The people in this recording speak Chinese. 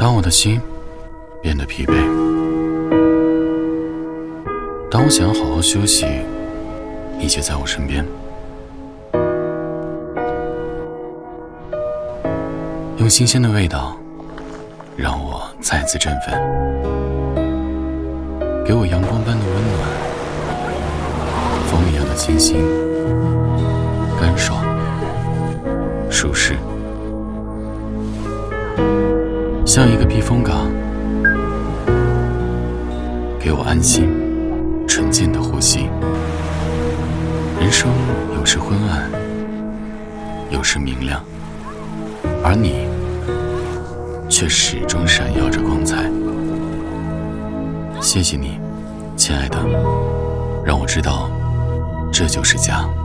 当我的心变得疲惫，当我想要好好休息，你却在我身边，用新鲜的味道让我再次振奋，给我阳光般的温暖，风一样的清新、干爽、舒适，像一个避风港，给我安心纯净的呼吸。人生有时昏暗，有时明亮，而你却始终闪耀着光彩。谢谢你，亲爱的，让我知道这就是家。